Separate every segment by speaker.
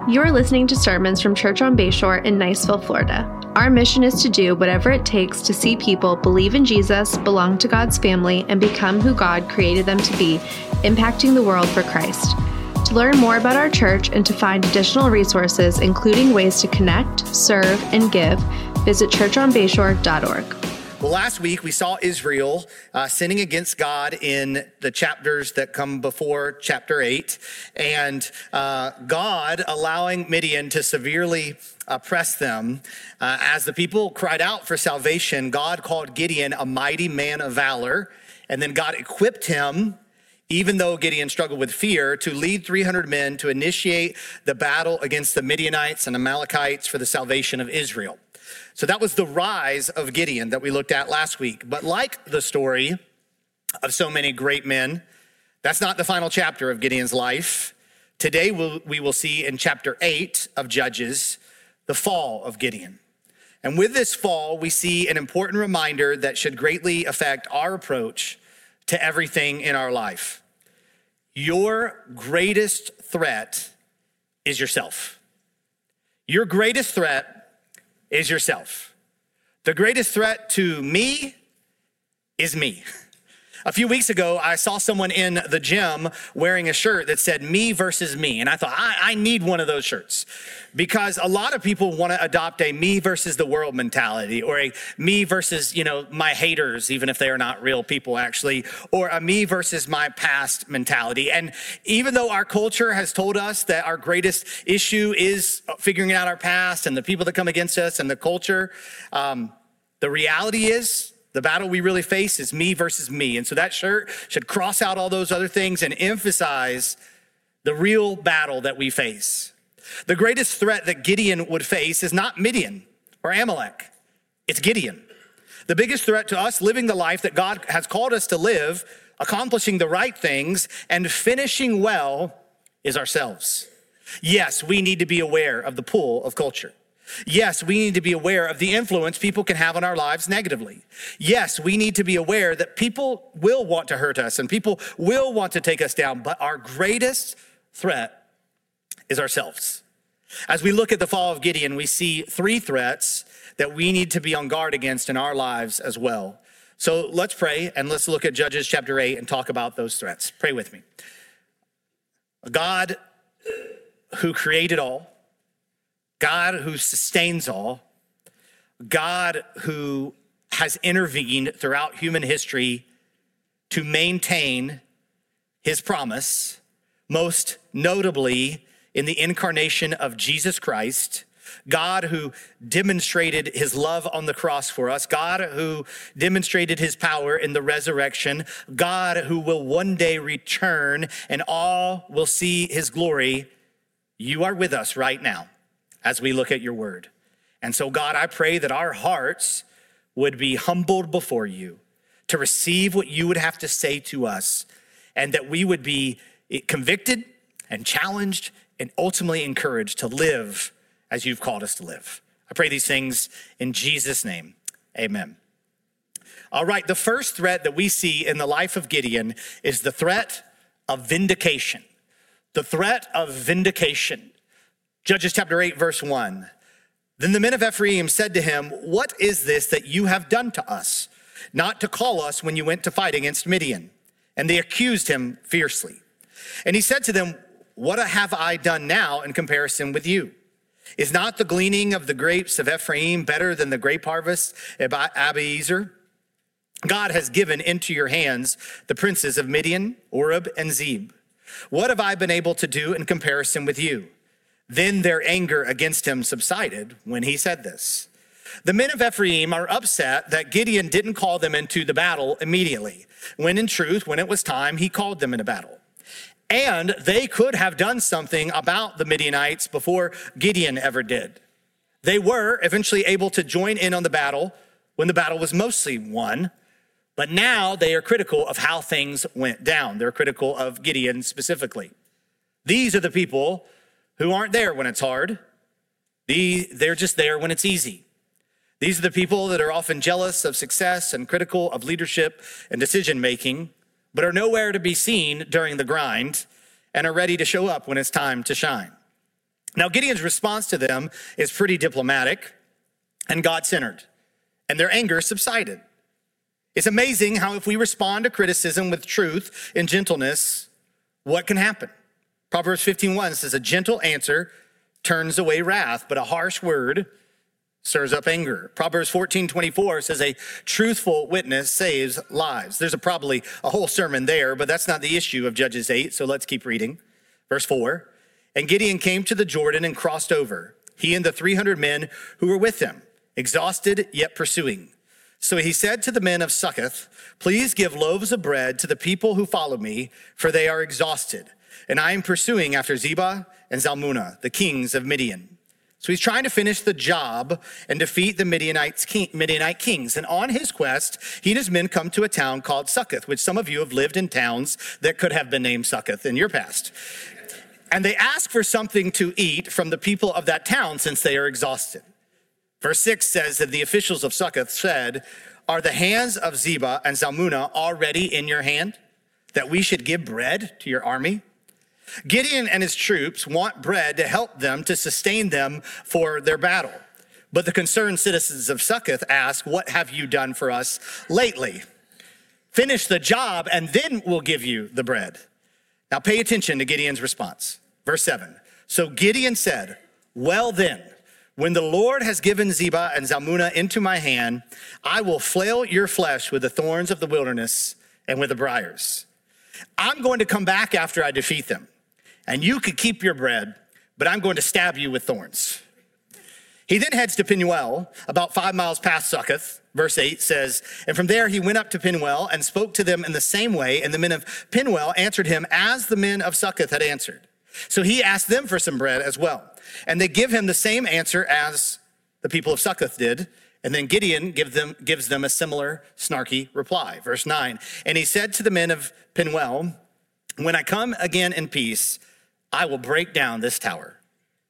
Speaker 1: You're listening to sermons from Church on Bayshore in Niceville, Florida. Our mission is to do whatever it takes to see people believe in Jesus, belong to God's family, and become who God created them to be, impacting the world for Christ. To learn more about our church and to find additional resources, including ways to connect, serve, and give, visit churchonbayshore.org.
Speaker 2: Well, last week we saw Israel sinning against God in the chapters that come before chapter 8, and God allowing Midian to severely oppress them. As the people cried out for salvation, God called Gideon a mighty man of valor, and then God equipped him, even though Gideon struggled with fear, to lead 300 men to initiate the battle against the Midianites and Amalekites for the salvation of Israel. So that was the rise of Gideon that we looked at last week. But like the story of so many great men, that's not the final chapter of Gideon's life. Today we will see in chapter 8 of Judges, the fall of Gideon. And with this fall, we see an important reminder that should greatly affect our approach to everything in our life. Your greatest threat is yourself. Your greatest threat is yourself. The greatest threat to me is me. A few weeks ago, I saw someone in the gym wearing a shirt that said me versus me. And I thought, I need one of those shirts, because a lot of people want to adopt a me versus the world mentality, or a me versus, my haters, even if they are not real people actually, or a me versus my past mentality. And even though our culture has told us that our greatest issue is figuring out our past and the people that come against us and the culture, the reality is, the battle we really face is me versus me. And so that shirt should cross out all those other things and emphasize the real battle that we face. The greatest threat that Gideon would face is not Midian or Amalek. It's Gideon. The biggest threat to us living the life that God has called us to live, accomplishing the right things, and finishing well is ourselves. Yes, we need to be aware of the pull of culture. Yes, we need to be aware of the influence people can have on our lives negatively. Yes, we need to be aware that people will want to hurt us and people will want to take us down, but our greatest threat is ourselves. As we look at the fall of Gideon, we see three threats that we need to be on guard against in our lives as well. So let's pray and let's look at Judges chapter 8 and talk about those threats. Pray with me. A God who created all, God who sustains all, God who has intervened throughout human history to maintain his promise, most notably in the incarnation of Jesus Christ, God who demonstrated his love on the cross for us, God who demonstrated his power in the resurrection, God who will one day return and all will see his glory. You are with us right now as we look at your word. And so, God, I pray that our hearts would be humbled before you to receive what you would have to say to us, and that we would be convicted and challenged and ultimately encouraged to live as you've called us to live. I pray these things in Jesus' name, amen. All right, the first threat that we see in the life of Gideon is the threat of vindication. The threat of vindication. Judges chapter 8, verse 1. Then the men of Ephraim said to him, "What is this that you have done to us, not to call us when you went to fight against Midian?" And they accused him fiercely. And he said to them, "What have I done now in comparison with you? Is not the gleaning of the grapes of Ephraim better than the grape harvest of Abiezer? God has given into your hands the princes of Midian, Oreb, and Zeb. What have I been able to do in comparison with you?" Then their anger against him subsided when he said this. The men of Ephraim are upset that Gideon didn't call them into the battle immediately, when in truth, when it was time, he called them into battle. And they could have done something about the Midianites before Gideon ever did. They were eventually able to join in on the battle when the battle was mostly won, but now they are critical of how things went down. They're critical of Gideon specifically. These are the people who aren't there when it's hard. They're just there when it's easy. These are the people that are often jealous of success and critical of leadership and decision-making, but are nowhere to be seen during the grind and are ready to show up when it's time to shine. Now, Gideon's response to them is pretty diplomatic and God-centered, and their anger subsided. It's amazing how if we respond to criticism with truth and gentleness, what can happen? Proverbs 15:1 says, a gentle answer turns away wrath, but a harsh word stirs up anger. Proverbs 14:24 says, a truthful witness saves lives. There's probably a whole sermon there, but that's not the issue of Judges 8, so let's keep reading. Verse 4, and Gideon came to the Jordan and crossed over, he and the 300 men who were with him, exhausted yet pursuing. So he said to the men of Succoth, please give loaves of bread to the people who follow me, for they are exhausted. And I am pursuing after Zebah and Zalmunna, the kings of Midian. So he's trying to finish the job and defeat the Midianite kings. And on his quest, he and his men come to a town called Succoth, which some of you have lived in towns that could have been named Succoth in your past. And they ask for something to eat from the people of that town since they are exhausted. Verse 6 says that the officials of Succoth said, are the hands of Zebah and Zalmunna already in your hand, that we should give bread to your army? Gideon and his troops want bread to help them, to sustain them for their battle. But the concerned citizens of Succoth ask, what have you done for us lately? Finish the job and then we'll give you the bread. Now pay attention to Gideon's response. Verse 7, so Gideon said, well then, when the Lord has given Zebah and Zalmunna into my hand, I will flail your flesh with the thorns of the wilderness and with the briars. I'm going to come back after I defeat them, and you could keep your bread, but I'm going to stab you with thorns. He then heads to Penuel, about 5 miles past Succoth. Verse 8 says, and from there he went up to Penuel and spoke to them in the same way, and the men of Penuel answered him as the men of Succoth had answered. So he asked them for some bread as well. And they give him the same answer as the people of Succoth did. And then Gideon gives them a similar snarky reply. Verse 9, and he said to the men of Penuel, when I come again in peace, I will break down this tower.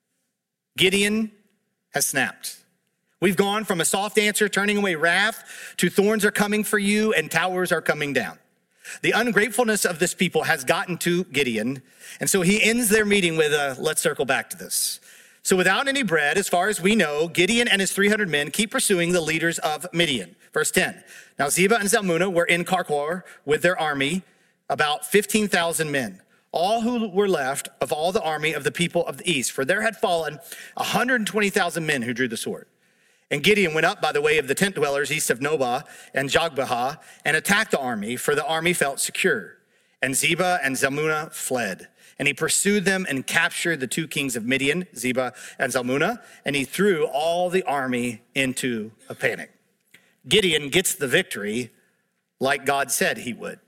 Speaker 2: Gideon has snapped. We've gone from a soft answer, turning away wrath, to thorns are coming for you and towers are coming down. The ungratefulness of this people has gotten to Gideon, and so he ends their meeting with let's circle back to this. So without any bread, as far as we know, Gideon and his 300 men keep pursuing the leaders of Midian. Verse 10, now Zebah and Zalmunna were in Karkor with their army, about 15,000 men, all who were left of all the army of the people of the east, for there had fallen 120,000 men who drew the sword. And Gideon went up by the way of the tent dwellers east of Nobah and Jogbehah and attacked the army, for the army felt secure. And Zebah and Zalmunna fled. And he pursued them and captured the 2 kings of Midian, Zebah and Zalmunna, and he threw all the army into a panic. Gideon gets the victory like God said he would.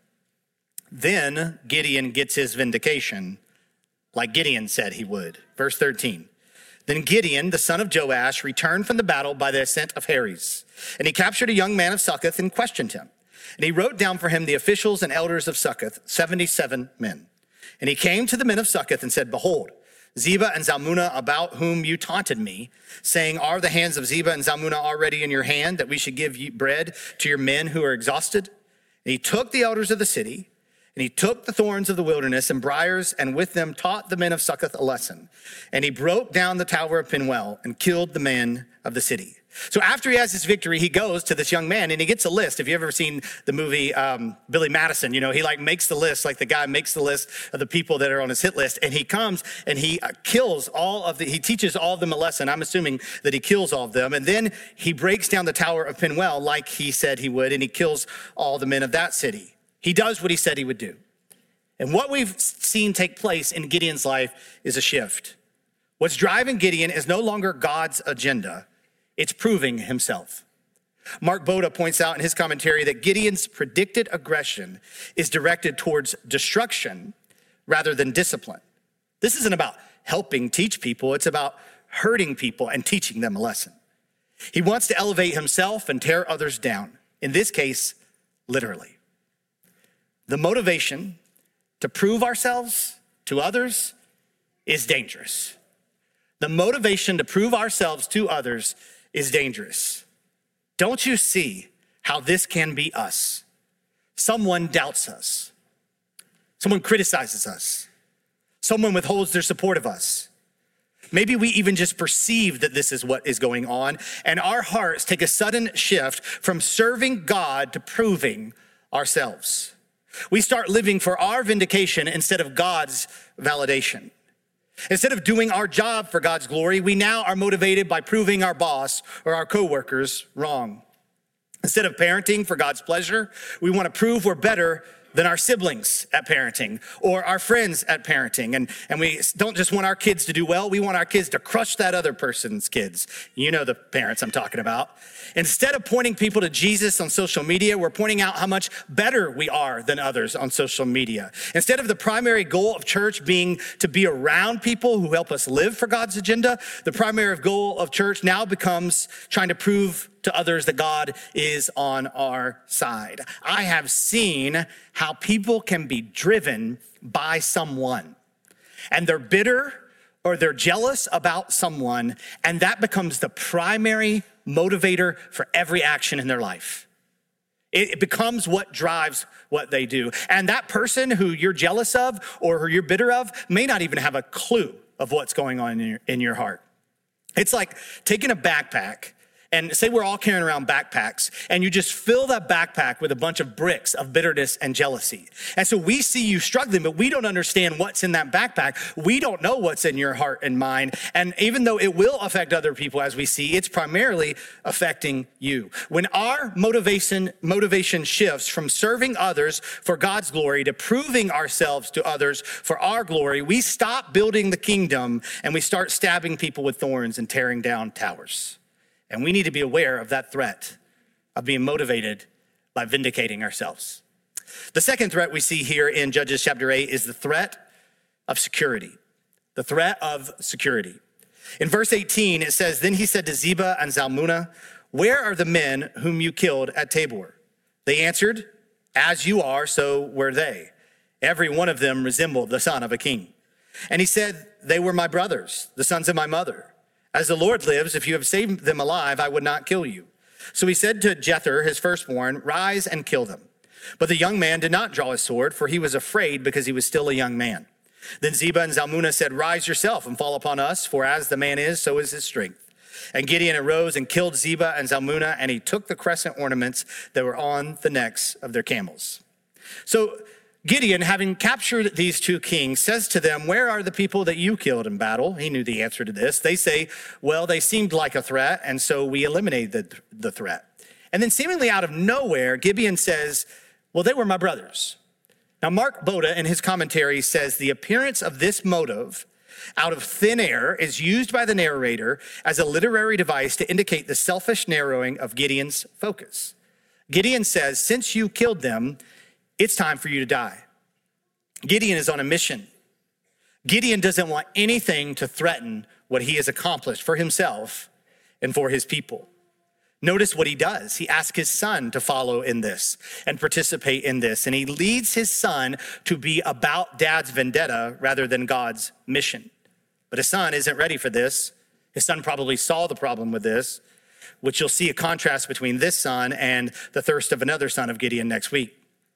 Speaker 2: Then Gideon gets his vindication like Gideon said he would. Verse 13. Then Gideon, the son of Joash, returned from the battle by the ascent of Heres. And he captured a young man of Succoth and questioned him. And he wrote down for him the officials and elders of Succoth, 77 men. And he came to the men of Succoth and said, behold, Zebah and Zalmunna, about whom you taunted me, saying, are the hands of Zebah and Zalmunna already in your hand, that we should give you bread to your men who are exhausted? And he took the elders of the city, and he took the thorns of the wilderness and briars, and with them taught the men of Succoth a lesson. And he broke down the tower of Penuel and killed the men of the city. So after he has his victory, he goes to this young man and he gets a list. If you've ever seen the movie Billy Madison, you know, he makes the list, like the guy makes the list of the people that are on his hit list. And he comes and he kills he teaches all of them a lesson. I'm assuming that he kills all of them. And then he breaks down the tower of Penuel like he said he would, and he kills all the men of that city. He does what he said he would do. And what we've seen take place in Gideon's life is a shift. What's driving Gideon is no longer God's agenda. It's proving himself. Mark Boda points out in his commentary that Gideon's predicted aggression is directed towards destruction rather than discipline. This isn't about helping teach people. It's about hurting people and teaching them a lesson. He wants to elevate himself and tear others down. In this case, literally. The motivation to prove ourselves to others is dangerous. The motivation to prove ourselves to others is dangerous. Don't you see how this can be us? Someone doubts us. Someone criticizes us. Someone withholds their support of us. Maybe we even just perceive that this is what is going on, and our hearts take a sudden shift from serving God to proving ourselves. We start living for our vindication instead of God's validation. Instead of doing our job for God's glory, we now are motivated by proving our boss or our coworkers wrong. Instead of parenting for God's pleasure, we want to prove we're better than our siblings at parenting or our friends at parenting. And we don't just want our kids to do well, we want our kids to crush that other person's kids. You know the parents I'm talking about. Instead of pointing people to Jesus on social media, we're pointing out how much better we are than others on social media. Instead of the primary goal of church being to be around people who help us live for God's agenda, the primary goal of church now becomes trying to prove to others that God is on our side. I have seen how people can be driven by someone, and they're bitter or they're jealous about someone, and that becomes the primary motivator for every action in their life. It becomes what drives what they do. And that person who you're jealous of or who you're bitter of may not even have a clue of what's going on in your heart. It's like taking a backpack, and say we're all carrying around backpacks, and you just fill that backpack with a bunch of bricks of bitterness and jealousy. And so we see you struggling, but we don't understand what's in that backpack. We don't know what's in your heart and mind. And even though it will affect other people, as we see, it's primarily affecting you. When our motivation shifts from serving others for God's glory to proving ourselves to others for our glory, we stop building the kingdom and we start stabbing people with thorns and tearing down towers. And we need to be aware of that threat of being motivated by vindicating ourselves. The second threat we see here in Judges chapter 8 is the threat of security. The threat of security. In verse 18, it says, "Then he said to Zebah and Zalmunna, 'Where are the men whom you killed at Tabor?' They answered, 'As you are, so were they. Every one of them resembled the son of a king.' And he said, 'They were my brothers, the sons of my mother. As the Lord lives, if you have saved them alive, I would not kill you.' So he said to Jether, his firstborn, 'Rise and kill them.' But the young man did not draw his sword, for he was afraid because he was still a young man. Then Zebah and Zalmunna said, 'Rise yourself and fall upon us, for as the man is, so is his strength.' And Gideon arose and killed Zebah and Zalmunna, and he took the crescent ornaments that were on the necks of their camels." So Gideon, having captured these two kings, says to them, "Where are the people that you killed in battle?" He knew the answer to this. They say, "Well, they seemed like a threat, and so we eliminated the threat." And then seemingly out of nowhere, Gideon says, "Well, they were my brothers." Now, Mark Boda in his commentary says the appearance of this motive out of thin air is used by the narrator as a literary device to indicate the selfish narrowing of Gideon's focus. Gideon says, "Since you killed them, it's time for you to die." Gideon is on a mission. Gideon doesn't want anything to threaten what he has accomplished for himself and for his people. Notice what he does. He asks his son to follow in this and participate in this. And he leads his son to be about dad's vendetta rather than God's mission. But his son isn't ready for this. His son probably saw the problem with this, which you'll see a contrast between this son and the thirst of another son of Gideon next week.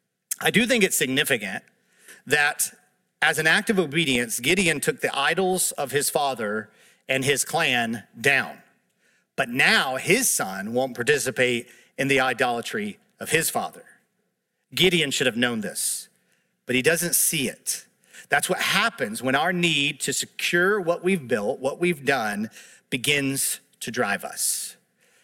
Speaker 2: I do think it's significant that as an act of obedience, Gideon took the idols of his father and his clan down. But now his son won't participate in the idolatry of his father. Gideon should have known this, but he doesn't see it. That's what happens when our need to secure what we've built, what we've done, begins to drive us.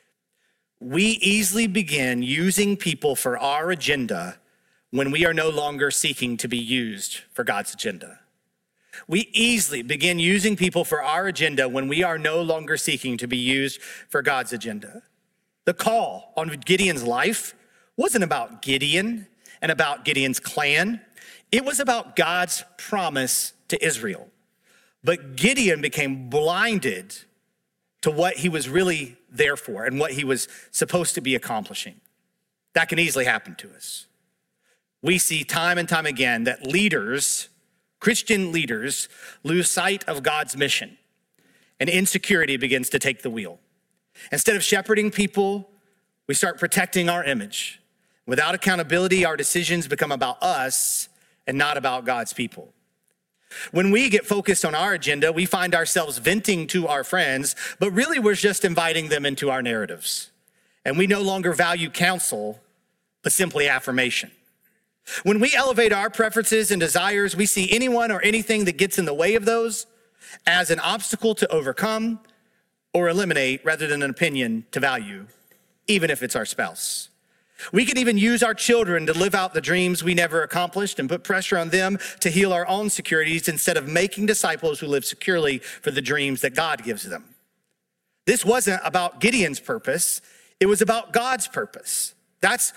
Speaker 2: We easily begin using people for our agenda when we are no longer seeking to be used for God's agenda. We easily begin using people for our agenda when we are no longer seeking to be used for God's agenda. The call on Gideon's life wasn't about Gideon and about Gideon's clan. It was about God's promise to Israel. But Gideon became blinded to what he was really there for and what he was supposed to be accomplishing. That can easily happen to us. We see time and time again that leaders, Christian leaders, lose sight of God's mission, and insecurity begins to take the wheel. Instead of shepherding people, we start protecting our image. Without accountability, our decisions become about us and not about God's people. When we get focused on our agenda, we find ourselves venting to our friends, but really we're just inviting them into our narratives. And we no longer value counsel, but simply affirmation. When we elevate our preferences and desires, we see anyone or anything that gets in the way of those as an obstacle to overcome or eliminate rather than an opinion to value, even if it's our spouse. We can even use our children to live out the dreams we never accomplished and put pressure on them to heal our own securities instead of making disciples who live securely for the dreams that God gives them. This wasn't about Gideon's purpose. It was about God's purpose. That's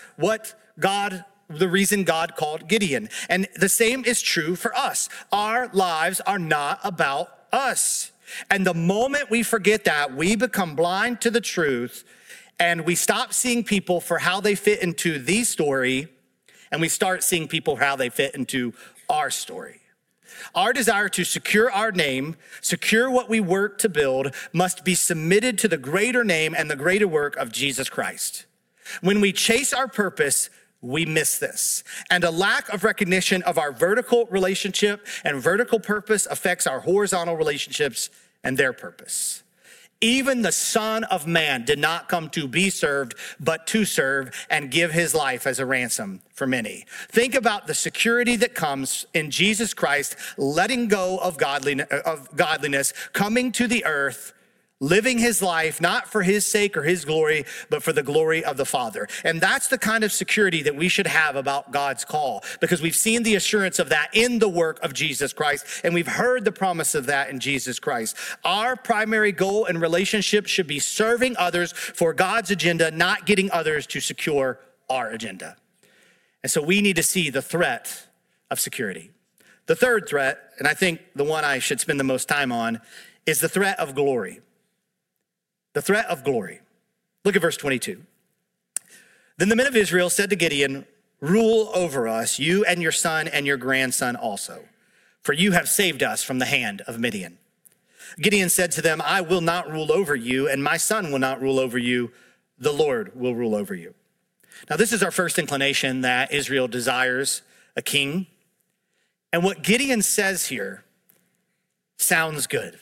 Speaker 2: the reason God called Gideon. And the same is true for us. Our lives are not about us. And the moment we forget that, we become blind to the truth and we stop seeing people for how they fit into the story, and we start seeing people how they fit into our story. Our desire to secure our name, secure what we work to build, must be submitted to the greater name and the greater work of Jesus Christ. When we chase our purpose, we miss this. And a lack of recognition of our vertical relationship and vertical purpose affects our horizontal relationships and their purpose. Even the Son of Man did not come to be served, but to serve and give his life as a ransom for many. Think about the security that comes in Jesus Christ, letting go of godliness, coming to the earth, living his life, not for his sake or his glory, but for the glory of the Father. And that's the kind of security that we should have about God's call, because we've seen the assurance of that in the work of Jesus Christ, and we've heard the promise of that in Jesus Christ. Our primary goal in relationship should be serving others for God's agenda, not getting others to secure our agenda. And so we need to see the threat of security. The third threat, and I think the one I should spend the most time on, is the threat of glory. The threat of glory. Look at verse 22. Then the men of Israel said to Gideon, "Rule over us, you and your son and your grandson also, for you have saved us from the hand of Midian." Gideon said to them, "I will not rule over you, and my son will not rule over you. The Lord will rule over you." Now, this is our first inclination that Israel desires a king. And what Gideon says here sounds good.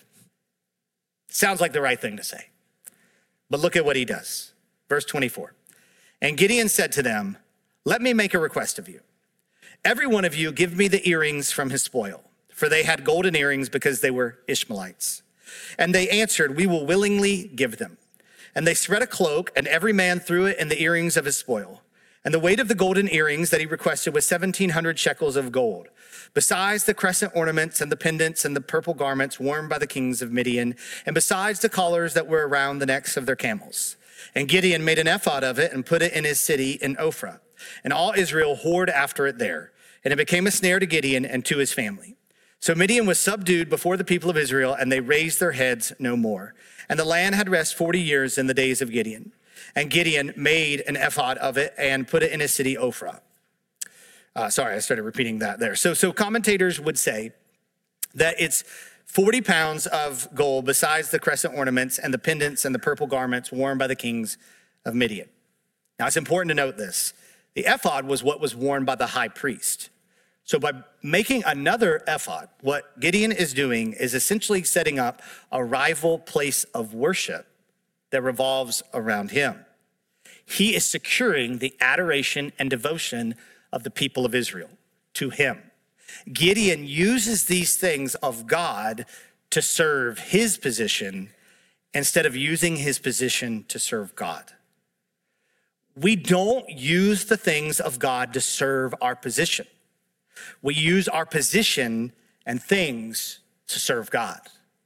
Speaker 2: Sounds like the right thing to say. But look at what he does. Verse 24. And Gideon said to them, "Let me make a request of you. Every one of you give me the earrings from his spoil." For they had golden earrings because they were Ishmaelites. And they answered, "We will willingly give them." And they spread a cloak, and every man threw it in the earrings of his spoil. And the weight of the golden earrings that he requested was 1,700 shekels of gold, besides the crescent ornaments and the pendants and the purple garments worn by the kings of Midian, and besides the collars that were around the necks of their camels. And Gideon made an ephod of it and put it in his city in Ophrah. And all Israel whored after it there. And it became a snare to Gideon and to his family. So Midian was subdued before the people of Israel, and they raised their heads no more. And the land had rest 40 years in the days of Gideon. And Gideon made an ephod of it and put it in his city Ophrah. Sorry, I started repeating that there. So commentators would say that it's 40 pounds of gold besides the crescent ornaments and the pendants and the purple garments worn by the kings of Midian. Now, it's important to note this. The ephod was what was worn by the high priest. So by making another ephod, what Gideon is doing is essentially setting up a rival place of worship that revolves around him. He is securing the adoration and devotion of the people of Israel to him. Gideon uses these things of God to serve his position instead of using his position to serve God. We don't use the things of God to serve our position. We use our position and things to serve God.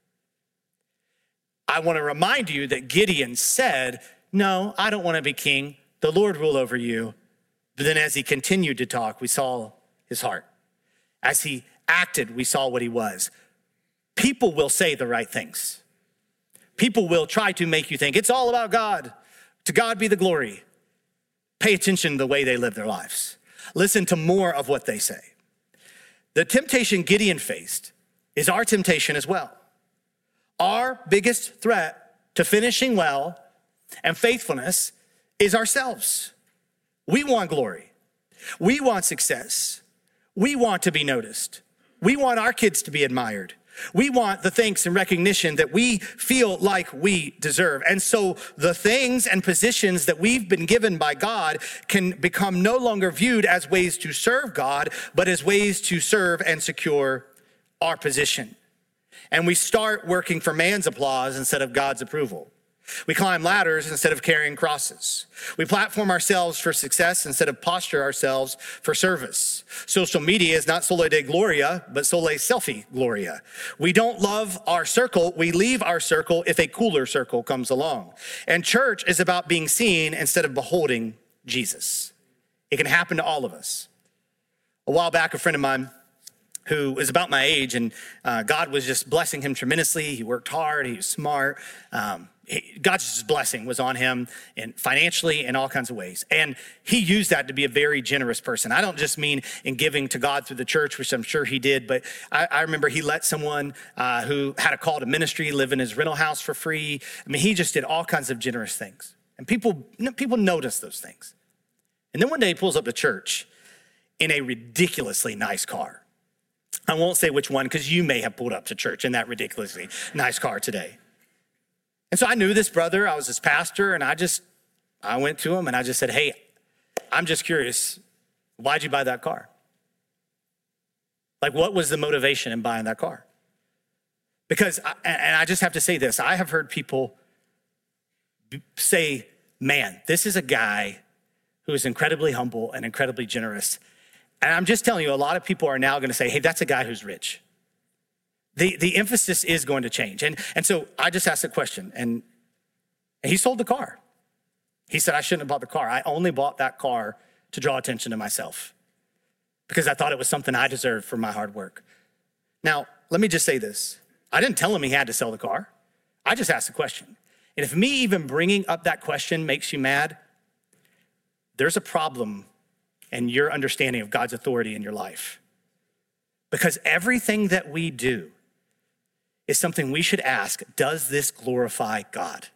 Speaker 2: I want to remind you that Gideon said, "No, I don't want to be king. The Lord rule over you." But then as he continued to talk, we saw his heart. As he acted, we saw what he was. People will say the right things. People will try to make you think it's all about God. To God be the glory. Pay attention to the way they live their lives. Listen to more of what they say. The temptation Gideon faced is our temptation as well. Our biggest threat to finishing well and faithfulness is ourselves. We want glory. We want success. We want to be noticed. We want our kids to be admired. We want the thanks and recognition that we feel like we deserve. And so the things and positions that we've been given by God can become no longer viewed as ways to serve God, but as ways to serve and secure our position. And we start working for man's applause instead of God's approval. We climb ladders instead of carrying crosses. We platform ourselves for success instead of posture ourselves for service. Social media is not sole Deo Gloria, but sole selfie Gloria. We don't love our circle. We leave our circle if a cooler circle comes along. And church is about being seen instead of beholding Jesus. It can happen to all of us. A while back, a friend of mine who was about my age, and God was just blessing him tremendously. He worked hard. He was smart. God's blessing was on him and financially in all kinds of ways. And he used that to be a very generous person. I don't just mean in giving to God through the church, which I'm sure he did, but I remember he let someone who had a call to ministry live in his rental house for free. I mean, he just did all kinds of generous things. And people notice those things. And then one day he pulls up to church in a ridiculously nice car. I won't say which one because you may have pulled up to church in that ridiculously nice car today. And so I knew this brother, I was his pastor, and I went to him and I just said, hey, I'm just curious, why'd you buy that car? Like, what was the motivation in buying that car? Because, and I just have to say this, I have heard people say, man, this is a guy who is incredibly humble and incredibly generous. And I'm just telling you, a lot of people are now gonna say, hey, that's a guy who's rich. The emphasis is going to change. And so I just asked a question, and he sold the car. He said, I shouldn't have bought the car. I only bought that car to draw attention to myself because I thought it was something I deserved for my hard work. Now, let me just say this. I didn't tell him he had to sell the car. I just asked the question. And if me even bringing up that question makes you mad, there's a problem in your understanding of God's authority in your life. Because everything that we do is something we should ask, does this glorify God?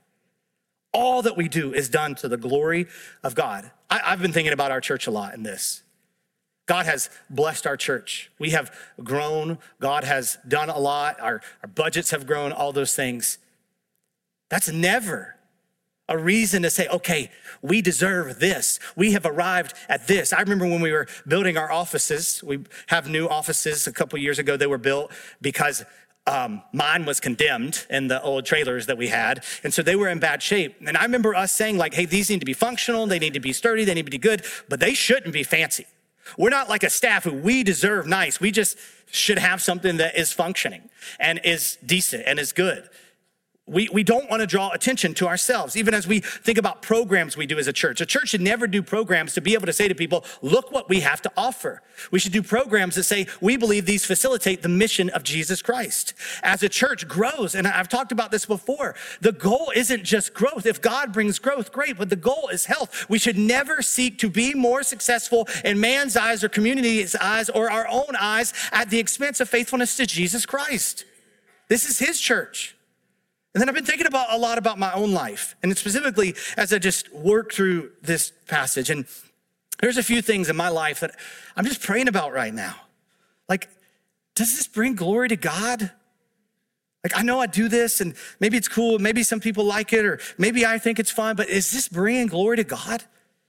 Speaker 2: All that we do is done to the glory of God. I've been thinking about our church a lot in this. God has blessed our church. We have grown. God has done a lot. Our budgets have grown, all those things. That's never a reason to say, okay, we deserve this. We have arrived at this. I remember when we were building our offices, we have new offices a couple years ago. They were built because mine was condemned in the old trailers that we had. And so they were in bad shape. And I remember us saying like, hey, these need to be functional. They need to be sturdy. They need to be good, but they shouldn't be fancy. We're not like a staff who we deserve nice. We just should have something that is functioning and is decent and is good. We don't want to draw attention to ourselves, even as we think about programs we do as a church. A church should never do programs to be able to say to people, look what we have to offer. We should do programs that say, we believe these facilitate the mission of Jesus Christ. As a church grows, and I've talked about this before, the goal isn't just growth. If God brings growth, great, but the goal is health. We should never seek to be more successful in man's eyes or community's eyes or our own eyes at the expense of faithfulness to Jesus Christ. This is his church. And then I've been thinking a lot about my own life, and specifically as I just work through this passage. And there's a few things in my life that I'm just praying about right now. Like, does this bring glory to God? Like, I know I do this, and maybe it's cool, maybe some people like it, or maybe I think it's fun, but is this bringing glory to God?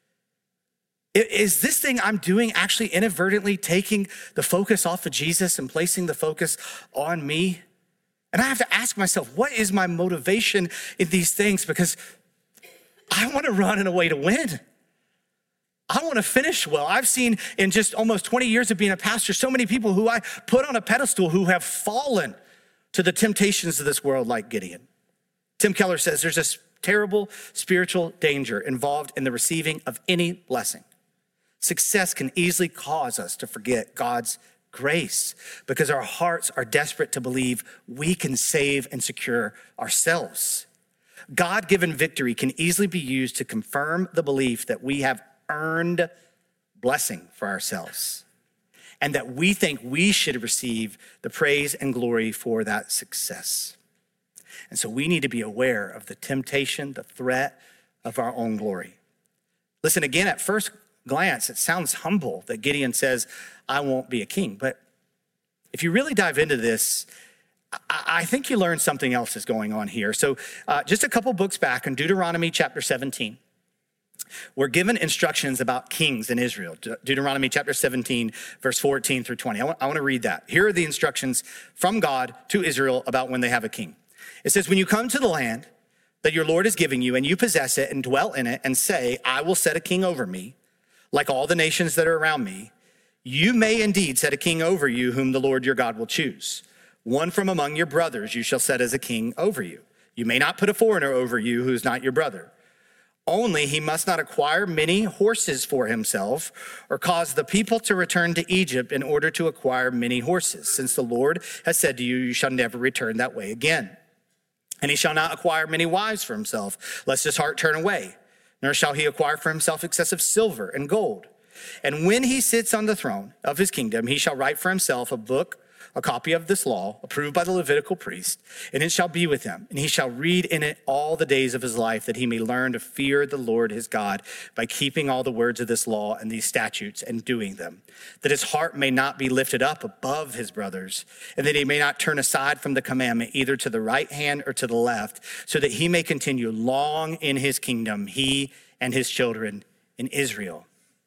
Speaker 2: Is this thing I'm doing actually inadvertently taking the focus off of Jesus and placing the focus on me? And I have to ask myself, what is my motivation in these things? Because I want to run in a way to win. I want to finish well. I've seen in just almost 20 years of being a pastor, so many people who I put on a pedestal who have fallen to the temptations of this world like Gideon. Tim Keller says there's a terrible spiritual danger involved in the receiving of any blessing. Success can easily cause us to forget God's grace because our hearts are desperate to believe we can save and secure ourselves. God-given victory can easily be used to confirm the belief that we have earned blessing for ourselves and that we think we should receive the praise and glory for that success. And so we need to be aware of the temptation, the threat of our own glory. Listen, again, at first glance, it sounds humble that Gideon says, I won't be a king. But if you really dive into this, I think you learn something else is going on here. So just a couple books back in Deuteronomy chapter 17, we're given instructions about kings in Israel. Deuteronomy chapter 17, verse 14 through 20. I want to read that. Here are the instructions from God to Israel about when they have a king. It says, when you come to the land that your Lord is giving you and you possess it and dwell in it and say, I will set a king over me, like all the nations that are around me, you may indeed set a king over you whom the Lord your God will choose. One from among your brothers you shall set as a king over you. You may not put a foreigner over you who is not your brother. Only he must not acquire many horses for himself or cause the people to return to Egypt in order to acquire many horses, since the Lord has said to you, you shall never return that way again. And he shall not acquire many wives for himself, lest his heart turn away, nor shall he acquire for himself excessive silver and gold. And when he sits on the throne of his kingdom, he shall write for himself a book, a copy of this law, approved by the Levitical priest, and it shall be with him. And he shall read in it all the days of his life, that he may learn to fear the Lord his God by keeping all the words of this law and these statutes and doing them, that his heart may not be lifted up above his brothers, and that he may not turn aside from the commandment either to the right hand or to the left, so that he may continue long in his kingdom, he and his children in Israel.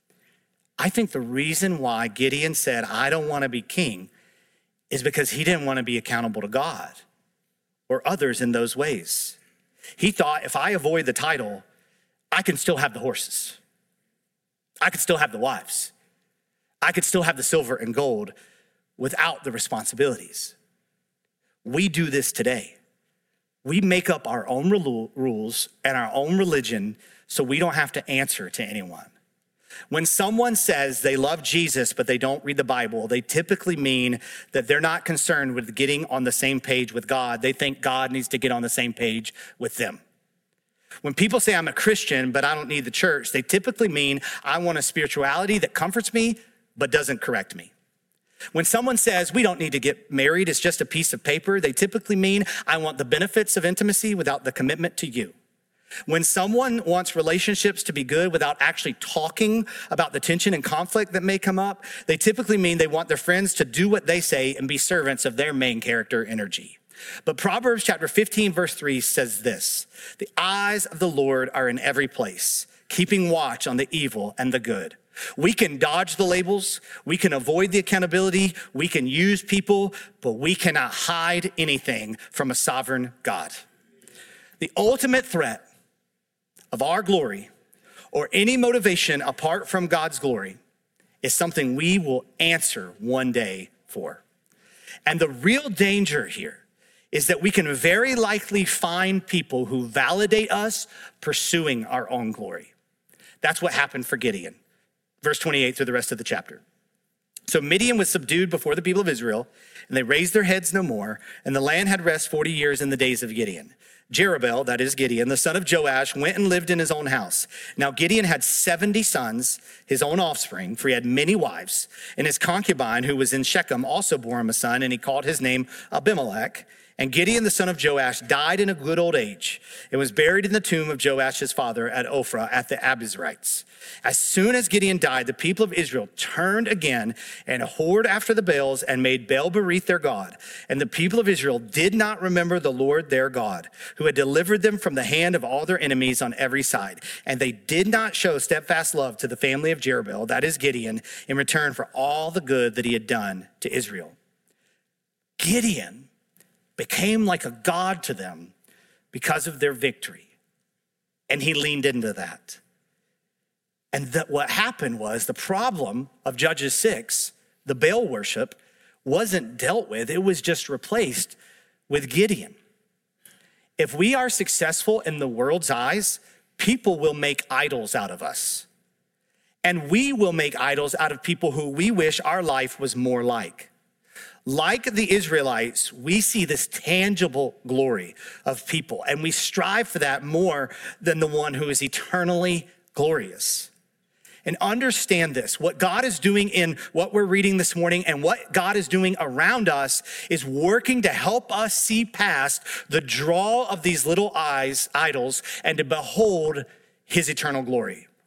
Speaker 2: I think the reason why Gideon said, I don't want to be king, is because he didn't want to be accountable to God or others in those ways. He thought, if I avoid the title, I can still have the horses. I could still have the wives. I could still have the silver and gold without the responsibilities. We do this today. We make up our own rules and our own religion so we don't have to answer to anyone. When someone says they love Jesus, but they don't read the Bible, they typically mean that they're not concerned with getting on the same page with God. They think God needs to get on the same page with them. When people say I'm a Christian, but I don't need the church, they typically mean I want a spirituality that comforts me, but doesn't correct me. When someone says we don't need to get married, it's just a piece of paper, they typically mean I want the benefits of intimacy without the commitment to you. When someone wants relationships to be good without actually talking about the tension and conflict that may come up, they typically mean they want their friends to do what they say and be servants of their main character energy. But Proverbs chapter 15, verse 3 says this, the eyes of the Lord are in every place, keeping watch on the evil and the good. We can dodge the labels, we can avoid the accountability, we can use people, but we cannot hide anything from a sovereign God. The ultimate threat of our glory or any motivation apart from God's glory is something we will answer one day for. And the real danger here is that we can very likely find people who validate us pursuing our own glory. That's what happened for Gideon. Verse 28 through the rest of the chapter. So Midian was subdued before the people of Israel, and they raised their heads no more, and the land had rest 40 years in the days of Gideon. Jerubbaal, that is Gideon, the son of Joash, went and lived in his own house. Now Gideon had 70 sons, his own offspring, for he had many wives. And his concubine, who was in Shechem, also bore him a son, and he called his name Abimelech. And Gideon, the son of Joash, died in a good old age and was buried in the tomb of Joash, his father, at Ophrah at the Abiezrites. As soon as Gideon died, the people of Israel turned again and whored after the Baals and made Baal-berith their god. And the people of Israel did not remember the Lord their God, who had delivered them from the hand of all their enemies on every side. And they did not show steadfast love to the family of Jerubbaal, that is Gideon, in return for all the good that he had done to Israel. Gideon became like a god to them because of their victory. And he leaned into that. And that what happened was the problem of Judges 6, the Baal worship, wasn't dealt with. It was just replaced with Gideon. If we are successful in the world's eyes, people will make idols out of us. And we will make idols out of people who we wish our life was more like. Like the Israelites, we see this tangible glory of people, and we strive for that more than the one who is eternally glorious. And understand this, what God is doing in what we're reading this morning and what God is doing around us is working to help us see past the draw of these little idols and to behold his eternal glory.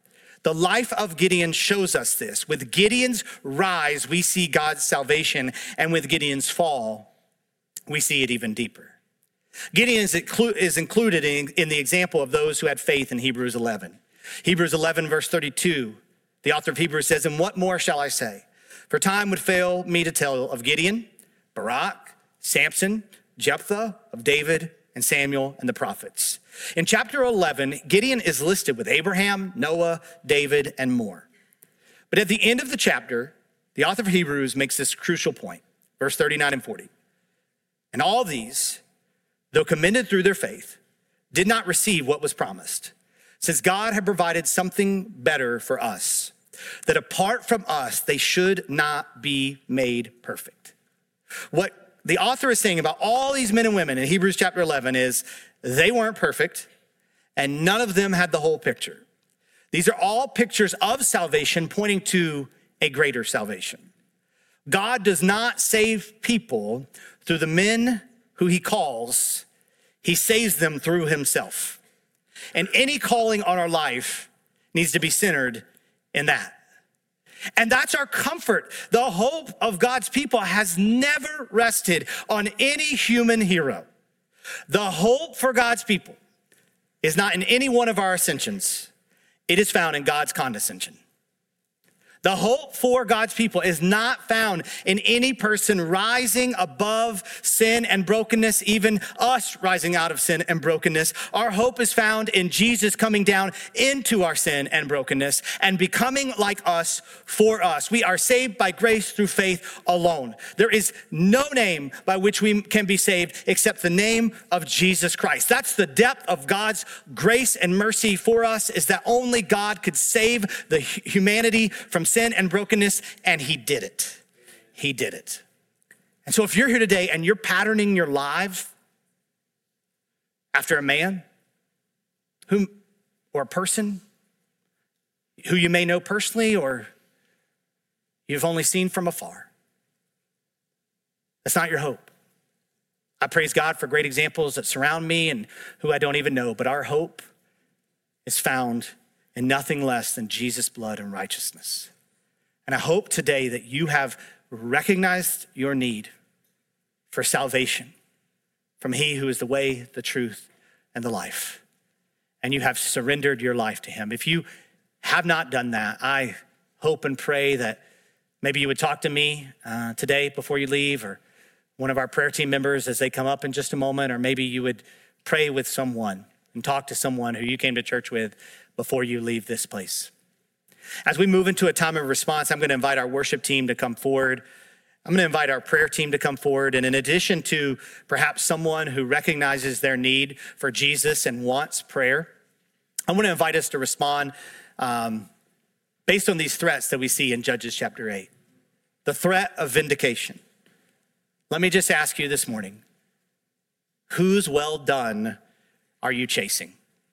Speaker 2: The life of Gideon shows us this. With Gideon's rise, we see God's salvation, and with Gideon's fall, we see it even deeper. Gideon is included in the example of those who had faith in Hebrews 11. Hebrews 11, verse 32, the author of Hebrews says, "And what more shall I say? For time would fail me to tell of Gideon, Barak, Samson, Jephthah, of David, and Samuel, and the prophets." In chapter 11, Gideon is listed with Abraham, Noah, David, and more. But at the end of the chapter, the author of Hebrews makes this crucial point, verse 39 and 40. "And all these, though commended through their faith, did not receive what was promised, since God had provided something better for us, that apart from us, they should not be made perfect." What the author is saying about all these men and women in Hebrews chapter 11 is they weren't perfect, and none of them had the whole picture. These are all pictures of salvation pointing to a greater salvation. God does not save people through the men who he calls. He saves them through himself. And any calling on our life needs to be centered in that. And that's our comfort. The hope of God's people has never rested on any human hero. The hope for God's people is not in any one of our ascensions. It is found in God's condescension. The hope for God's people is not found in any person rising above sin and brokenness, even us rising out of sin and brokenness. Our hope is found in Jesus coming down into our sin and brokenness and becoming like us for us. We are saved by grace through faith alone. There is no name by which we can be saved except the name of Jesus Christ. That's the depth of God's grace and mercy for us, is that only God could save the humanity from sin and brokenness, and he did it. He did it. And so if you're here today and you're patterning your life after a man or a person who you may know personally or you've only seen from afar, that's not your hope. I praise God for great examples that surround me and who I don't even know, but our hope is found in nothing less than Jesus' blood and righteousness. And I hope today that you have recognized your need for salvation from he who is the way, the truth, and the life. And you have surrendered your life to him. If you have not done that, I hope and pray that maybe you would talk to me today before you leave, or one of our prayer team members as they come up in just a moment, or maybe you would pray with someone and talk to someone who you came to church with before you leave this place. As we move into a time of response, I'm going to invite our worship team to come forward. I'm going to invite our prayer team to come forward. And in addition to perhaps someone who recognizes their need for Jesus and wants prayer, I want to invite us to respond based on these threats that we see in Judges chapter 8. The threat of vindication. Let me just ask you this morning, whose well done are you chasing?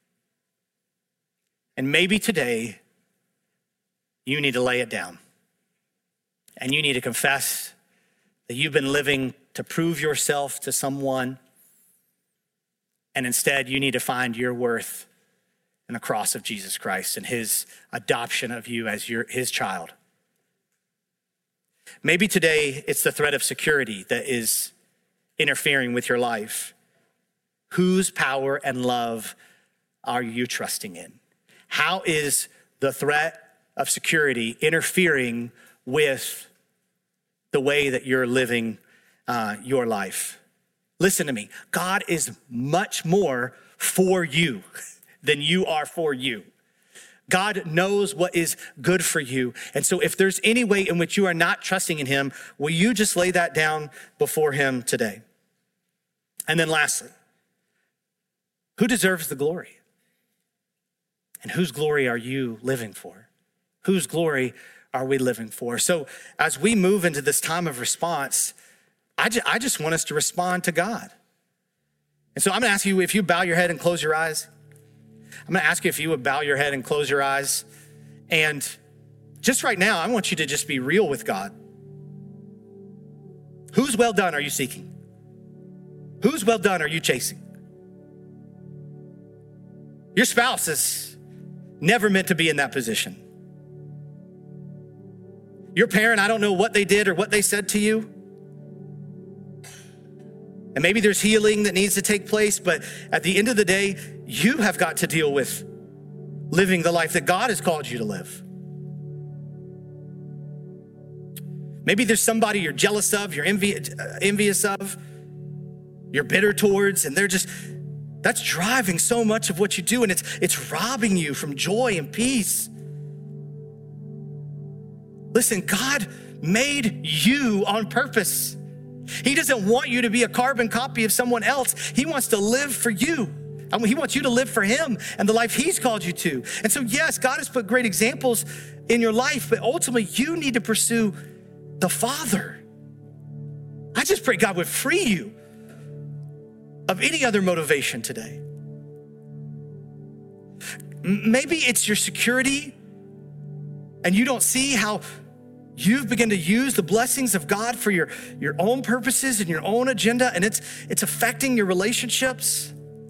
Speaker 2: And maybe today, you need to lay it down. And you need to confess that you've been living to prove yourself to someone. And instead, you need to find your worth in the cross of Jesus Christ and his adoption of you as his child. Maybe today it's the threat of security that is interfering with your life. Whose power and love are you trusting in? How is the threat of security interfering with the way that you're living your life? Listen to me. God is much more for you than you are for you. God knows what is good for you. And so if there's any way in which you are not trusting in him, will you just lay that down before him today? And then lastly, who deserves the glory? And whose glory are you living for? Whose glory are we living for? So as we move into this time of response, I just want us to respond to God. And so I'm gonna ask you, if you bow your head and close your eyes, I'm gonna ask you if you would bow your head and close your eyes. And just right now, I want you to just be real with God. Whose well done are you seeking? Whose well done are you chasing? Your spouse is never meant to be in that position. Your parent, I don't know what they did or what they said to you. And maybe there's healing that needs to take place, but at the end of the day, you have got to deal with living the life that God has called you to live. Maybe there's somebody you're jealous of, you're envious of, you're bitter towards, and that's driving so much of what you do, and it's robbing you from joy and peace. Listen, God made you on purpose. He doesn't want you to be a carbon copy of someone else. He wants to live for you. He wants you to live for him and the life he's called you to. And so yes, God has put great examples in your life, but ultimately you need to pursue the Father. I just pray God would free you of any other motivation today. Maybe it's your security and you don't see how you've begun to use the blessings of God for your own purposes and your own agenda, and it's affecting your relationships.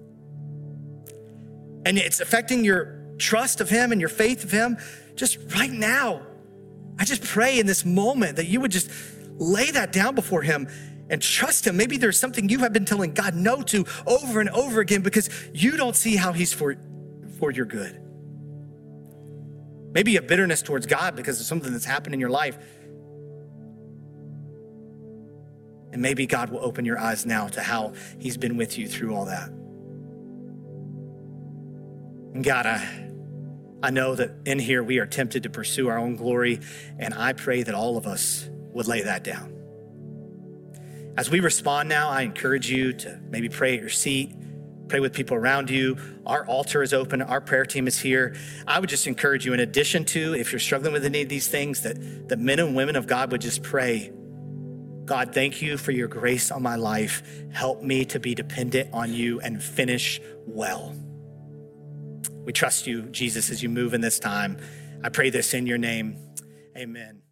Speaker 2: And it's affecting your trust of him and your faith of him. Just right now, I just pray in this moment that you would just lay that down before him and trust him. Maybe there's something you have been telling God no to over and over again because you don't see how he's for your good. Maybe a bitterness towards God because of something that's happened in your life. And maybe God will open your eyes now to how he's been with you through all that. And God, I know that in here we are tempted to pursue our own glory, and I pray that all of us would lay that down. As we respond now, I encourage you to maybe pray at your seat, pray with people around you. Our altar is open. Our prayer team is here. I would just encourage you, in addition to, if you're struggling with any of these things, that men and women of God would just pray, God, thank you for your grace on my life. Help me to be dependent on you and finish well. We trust you, Jesus, as you move in this time. I pray this in your name. Amen.